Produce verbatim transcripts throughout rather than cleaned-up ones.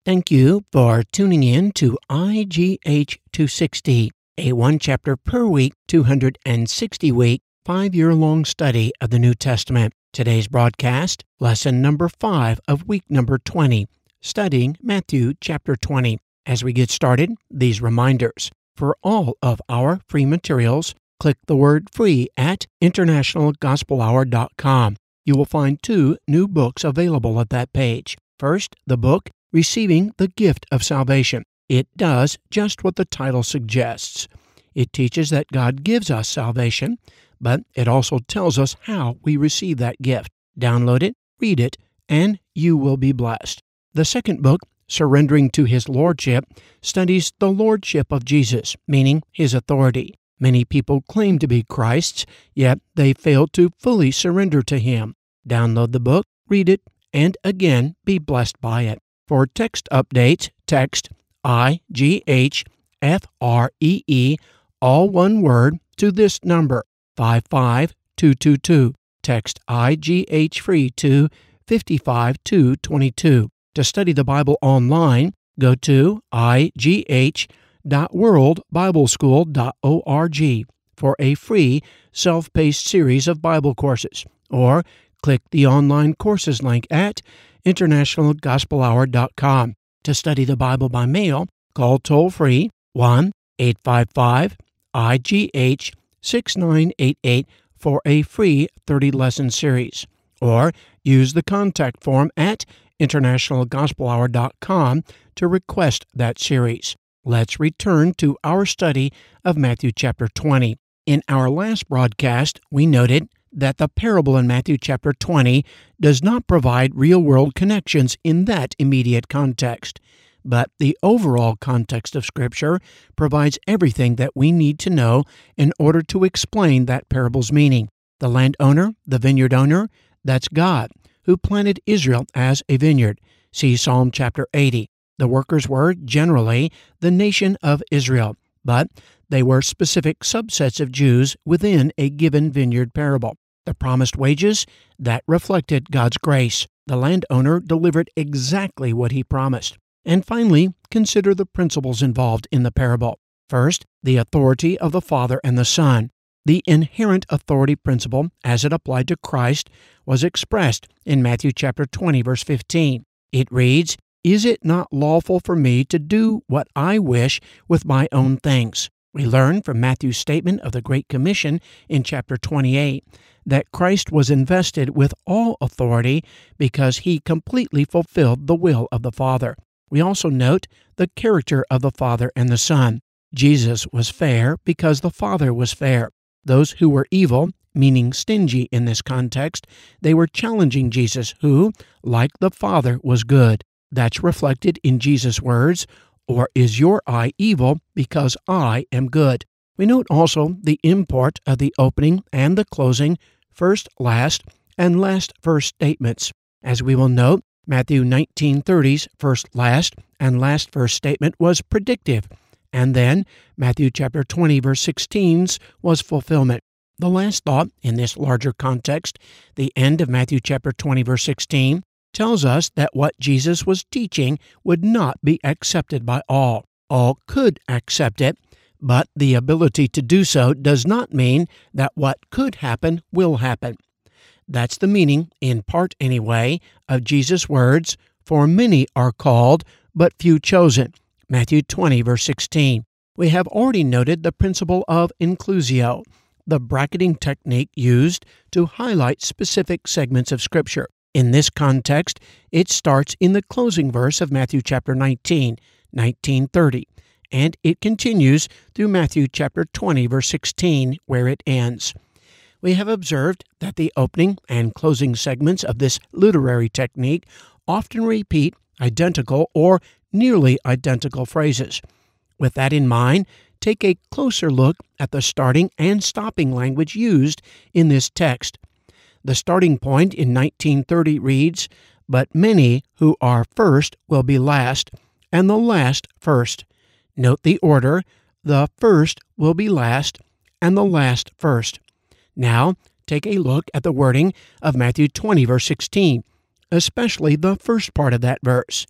Thank you for tuning in to I G H two sixty, a one chapter per week, two hundred sixty week, five-year-long study of the New Testament. Today's broadcast, lesson number five of week number twenty, studying Matthew chapter twenty. As we get started, these reminders. For all of our free materials, click the word free at international gospel hour dot com. You will find two new books available at that page. First, the book, Receiving the Gift of Salvation. It does just what the title suggests. It teaches that God gives us salvation, but it also tells us how we receive that gift. Download it, read it, and you will be blessed. The second book, Surrendering to His Lordship, studies the Lordship of Jesus, meaning His authority. Many people claim to be Christ's, yet they fail to fully surrender to Him. Download the book, read it, and again, be blessed by it. For text updates, text I G H F R E E, all one word, to this number, five five two two two. Text I G H free to five five two two two. To study the Bible online, go to I G H dot world bible school dot org for a free self-paced series of Bible courses, or click the online courses link at international gospel hour dot com. To study the Bible by mail, call toll-free one eight five five I G H six nine eight eight for a free thirty-lesson series, or use the contact form at international gospel hour dot com to request that series. Let's return to our study of Matthew chapter twenty. In our last broadcast, we noted that the parable in Matthew chapter twenty does not provide real-world connections in that immediate context, but the overall context of Scripture provides everything that we need to know in order to explain that parable's meaning. The landowner, the vineyard owner, that's God, who planted Israel as a vineyard. See Psalm chapter eighty. The workers were, generally, the nation of Israel, but they were specific subsets of Jews within a given vineyard parable. The promised wages, that reflected God's grace. The landowner delivered exactly what he promised. And finally, consider the principles involved in the parable. First, the authority of the Father and the Son. The inherent authority principle, as it applied to Christ, was expressed in Matthew chapter twenty, verse fifteen. It reads, "Is it not lawful for me to do what I wish with my own things?" We learn from Matthew's statement of the Great Commission in chapter twenty-eight that Christ was invested with all authority because he completely fulfilled the will of the Father. We also note the character of the Father and the Son. Jesus was fair because the Father was fair. Those who were evil, meaning stingy in this context, they were challenging Jesus, who, like the Father, was good. That's reflected in Jesus' words, "Or is your eye evil because I am good?" We note also the import of the opening and the closing, first, last, and last verse statements. As we will note, Matthew nineteen thirty's first, last, and last verse statement was predictive, and then Matthew chapter twenty, verse sixteen's was fulfillment. The last thought in this larger context, the end of Matthew chapter twenty, verse sixteen, tells us that what Jesus was teaching would not be accepted by all. All could accept it, but the ability to do so does not mean that what could happen will happen. That's the meaning, in part anyway, of Jesus' words, "For many are called, but few chosen." Matthew twenty, verse sixteen. We have already noted the principle of inclusio, the bracketing technique used to highlight specific segments of Scripture. In this context, it starts in the closing verse of Matthew chapter nineteen, nineteen thirty, and it continues through Matthew chapter twenty, verse sixteen, where it ends. We have observed that the opening and closing segments of this literary technique often repeat identical or nearly identical phrases. With that in mind, take a closer look at the starting and stopping language used in this text. The starting point in nineteen thirty reads, "But many who are first will be last, and the last first." Note the order, the first will be last, and the last first. Now, take a look at the wording of Matthew twenty, verse sixteen, especially the first part of that verse.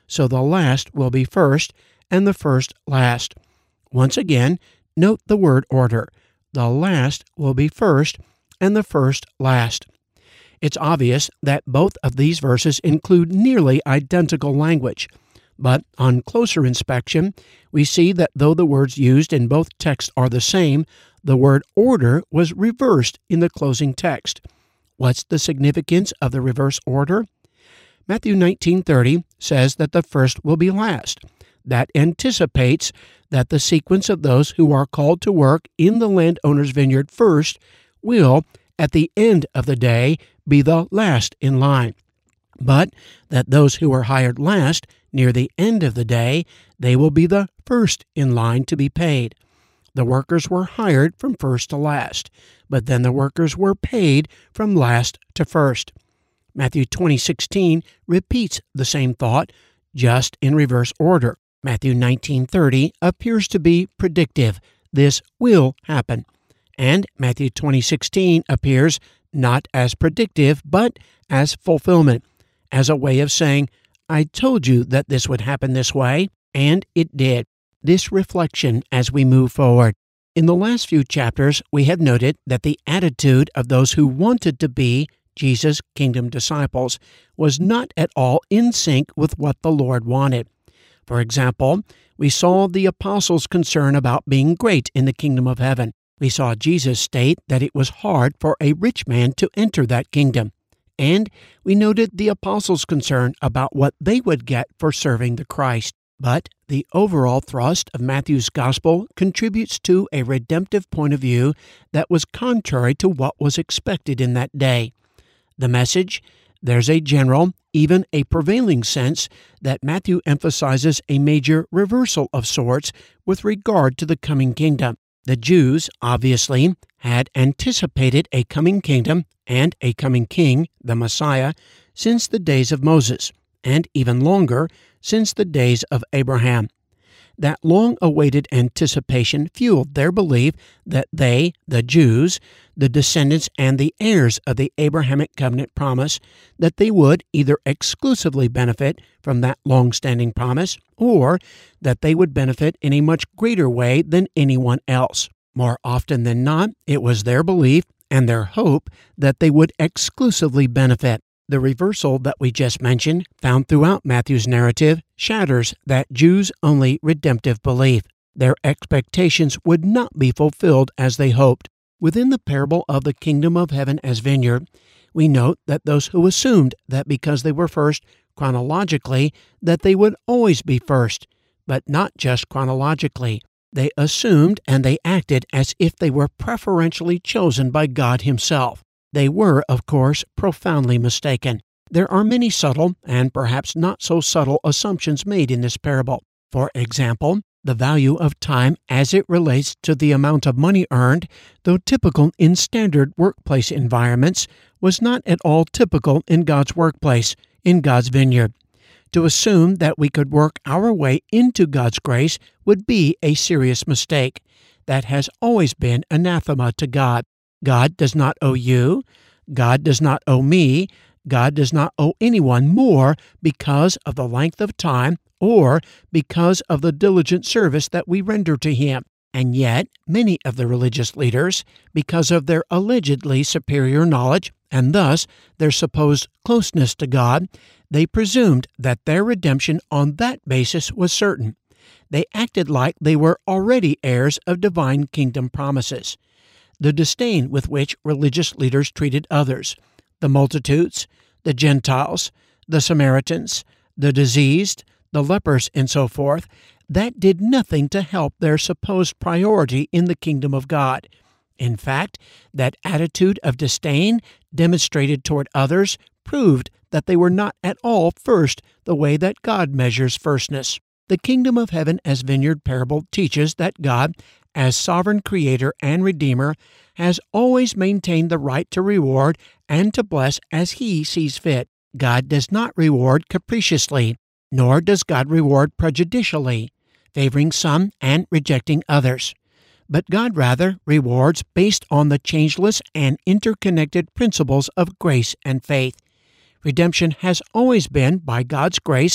so the last will be first, and the first last. Once again, note the word order. The last will be first, and the first last. It's obvious that both of these verses include nearly identical language, but on closer inspection, we see that though the words used in both texts are the same, the word order was reversed in the closing text. What's the significance of the reverse order? Matthew nineteen thirty says that the first will be last. That anticipates that the sequence of those who are called to work in the landowner's vineyard first will, at the end of the day, be the last in line. But that those who are hired last, near the end of the day, they will be the first in line to be paid. The workers were hired from first to last, but then the workers were paid from last to first. Matthew twenty sixteen repeats the same thought, just in reverse order. Matthew nineteen thirty appears to be predictive. This will happen. And Matthew twenty sixteen appears not as predictive, but as fulfillment, as a way of saying, I told you that this would happen this way, and it did. This reflection as we move forward. In the last few chapters, we have noted that the attitude of those who wanted to be Jesus' kingdom disciples was not at all in sync with what the Lord wanted. For example, we saw the apostles' concern about being great in the kingdom of heaven. We saw Jesus state that it was hard for a rich man to enter that kingdom. And we noted the apostles' concern about what they would get for serving the Christ. But the overall thrust of Matthew's gospel contributes to a redemptive point of view that was contrary to what was expected in that day. The message: there's a general, even a prevailing sense that Matthew emphasizes a major reversal of sorts with regard to the coming kingdom. The Jews, obviously, had anticipated a coming kingdom and a coming king, the Messiah, since the days of Moses, and even longer, since the days of Abraham. That long-awaited anticipation fueled their belief that they, the Jews, the descendants and the heirs of the Abrahamic covenant promise, that they would either exclusively benefit from that long-standing promise, or that they would benefit in a much greater way than anyone else. More often than not, it was their belief and their hope that they would exclusively benefit. The reversal that we just mentioned, found throughout Matthew's narrative, shatters that Jews-only redemptive belief. Their expectations would not be fulfilled as they hoped. Within the parable of the kingdom of heaven as vineyard, we note that those who assumed that because they were first chronologically, that they would always be first, but not just chronologically. They assumed and they acted as if they were preferentially chosen by God Himself. They were, of course, profoundly mistaken. There are many subtle and perhaps not so subtle assumptions made in this parable. For example, the value of time as it relates to the amount of money earned, though typical in standard workplace environments, was not at all typical in God's workplace, in God's vineyard. To assume that we could work our way into God's grace would be a serious mistake. That has always been anathema to God. God does not owe you. God does not owe me. God does not owe anyone more because of the length of time or because of the diligent service that we render to Him. And yet, many of the religious leaders, because of their allegedly superior knowledge and thus their supposed closeness to God, they presumed that their redemption on that basis was certain. They acted like they were already heirs of divine kingdom promises. The disdain with which religious leaders treated others, the multitudes, the Gentiles, the Samaritans, the diseased, the lepers, and so forth, that did nothing to help their supposed priority in the kingdom of God. In fact, that attitude of disdain demonstrated toward others proved that they were not at all first the way that God measures firstness. The kingdom of heaven as vineyard parable teaches that God, as sovereign creator and redeemer, has always maintained the right to reward and to bless as He sees fit. God does not reward capriciously, nor does God reward prejudicially, favoring some and rejecting others. But God rather rewards based on the changeless and interconnected principles of grace and faith. Redemption has always been, by God's grace,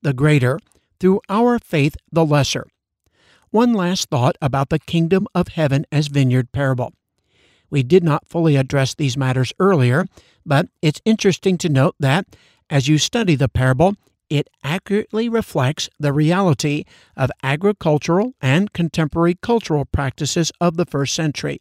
the greater, through our faith the lesser. One last thought about the kingdom of heaven as vineyard parable. We did not fully address these matters earlier, but it's interesting to note that, as you study the parable, it accurately reflects the reality of agricultural and contemporary cultural practices of the first century.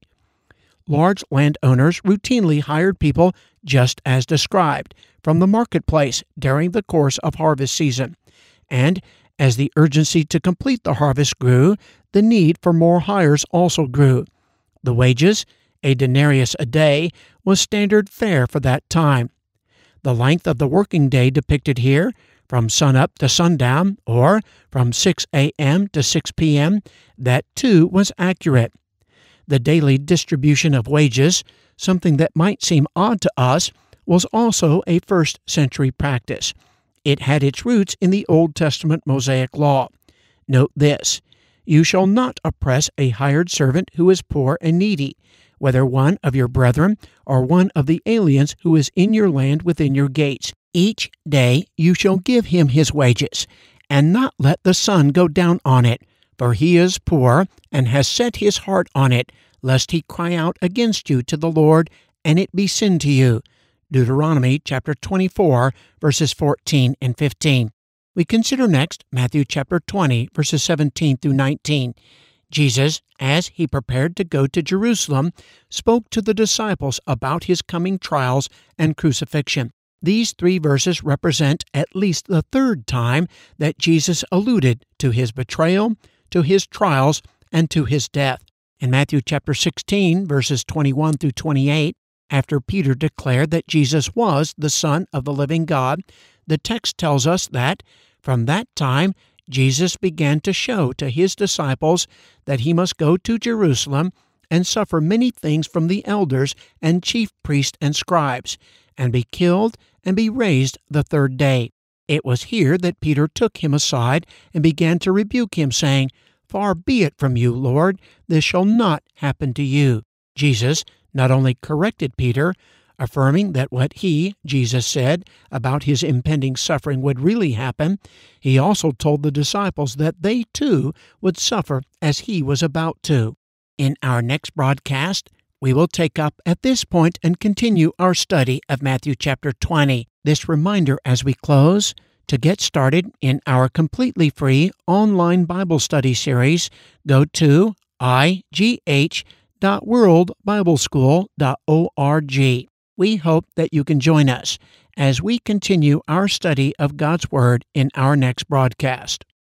Large landowners routinely hired people just as described from the marketplace during the course of harvest season, and as the urgency to complete the harvest grew, the need for more hires also grew. The wages, a denarius a day, was standard fare for that time. The length of the working day depicted here, from sunup to sundown, or from six a.m. to six p.m., that too was accurate. The daily distribution of wages, something that might seem odd to us, was also a first century practice. It had its roots in the Old Testament Mosaic law. Note this: you shall not oppress a hired servant who is poor and needy, whether one of your brethren or one of the aliens who is in your land within your gates. Each day you shall give him his wages, and not let the sun go down on it, for he is poor, and has set his heart on it, lest he cry out against you to the Lord, and it be sin to you. Deuteronomy chapter twenty-four, verses fourteen and fifteen. We consider next Matthew chapter twenty, verses seventeen through nineteen. Jesus, as he prepared to go to Jerusalem, spoke to the disciples about his coming trials and crucifixion. These three verses represent at least the third time that Jesus alluded to his betrayal, to his trials, and to his death. In Matthew chapter sixteen, verses twenty-one through twenty-eight, after Peter declared that Jesus was the Son of the living God, the text tells us that, from that time, Jesus began to show to his disciples that he must go to Jerusalem and suffer many things from the elders and chief priests and scribes, and be killed and be raised the third day. It was here that Peter took him aside and began to rebuke him, saying, "Far be it from you, Lord, this shall not happen to you." Jesus not only corrected Peter, affirming that what he, Jesus, said about his impending suffering would really happen, he also told the disciples that they too would suffer as he was about to. In our next broadcast, we will take up at this point and continue our study of Matthew chapter twenty. This reminder as we close: to get started in our completely free online Bible study series, go to i g h dot world bible school dot org. We hope that you can join us as we continue our study of God's Word in our next broadcast.